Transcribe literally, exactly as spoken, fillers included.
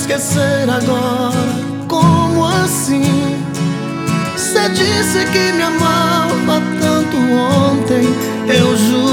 esquecer agora? Como assim? Você disse que me amava tanto ontem. Eu juro